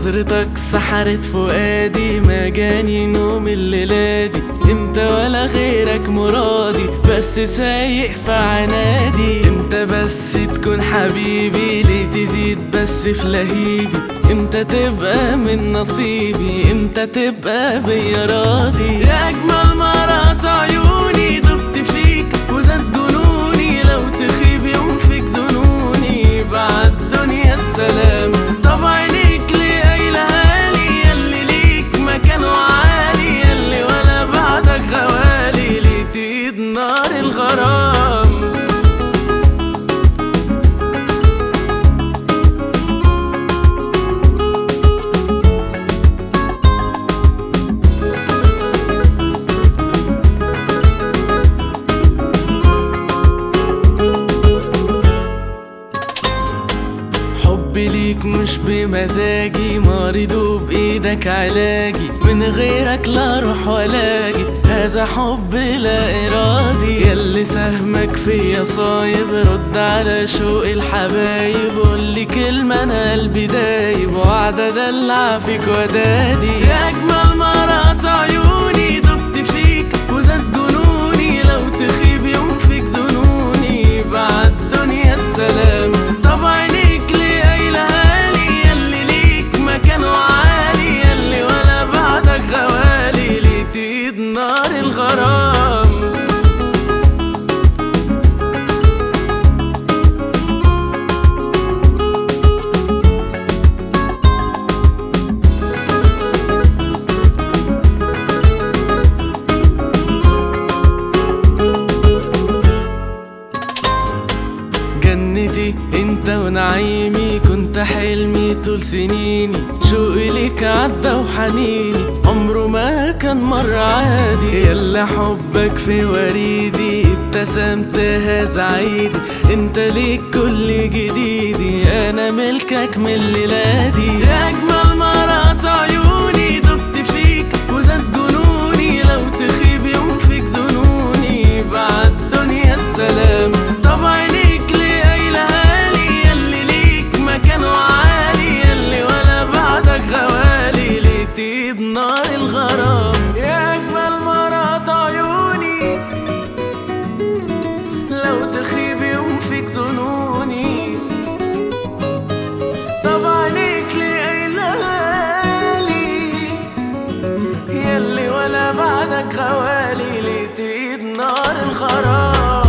نظرتك سحرت فؤادي، ما جاني نوم الليلة دي. انت ولا غيرك مرادي، بس سايق في عنادي. امتى بس تكون حبيبي، ليه تزيد بس في لهيبي؟ امتى تبقى من نصيبي، امتى تبقى بيا راضي؟ يا اجمل مرات عيوني، دبت فيك وزاد جنوني. لو تخيب يوم فيك ظنوني، بعد دنيا السلام. طب عينيك ليه قايلها لي، ياللي ليك مكان عالي، ياللي ولا بعدك غوالي، ليه تقيد نار الغرام؟ حبي ليك مش بمزاجي، مريض وبإيدك علاجي. من غيرك لا روح ولا اجي، هذا حب لا إرادي. ياللي سهمك فيا صايب، رد على شوق الحبايب. قولي كلمة أنا قلبي دايب، وقعد أدلع فيك ودادي. يا أجمل مرات عيوني، دبت فيك وزاد جنوني. لو تخيب يوم فيك ظنوني، بعد دنيا السلام. طب عينيك ليه قايلها لي، ياللي ليك مكان عالي، ياللي ولا بعدك غوالي، ليه تقيد نار الغرام؟ جنتي انت ونعيمي، كنت حلمي طول سنيني. شوقي ليك عدى وحنيني، عمره ما كان مرة عادي. يلا حبك في وريدي، ابتسمت هذا عيدي. انت ليك كل جديدي، انا ملكك من الليلادي. يا اجمل مرات عيوني، دبت فيك وزاد جنوني. لو تخيب يوم فيك ظنوني، بعد دنيا السلام. طب عينيك ليه قايلها لي، ياللي ليك مكان عالي، ياللي ولا بعدك غوالي، ليه تقيد نار الغرام؟ يا اجمل مرات عيوني، لو تخيب يوم فيك ظنوني. طب عينيك ليه قايلها لي، ياللي ولا بعدك غوالي، ليه تقيد نار الغرام؟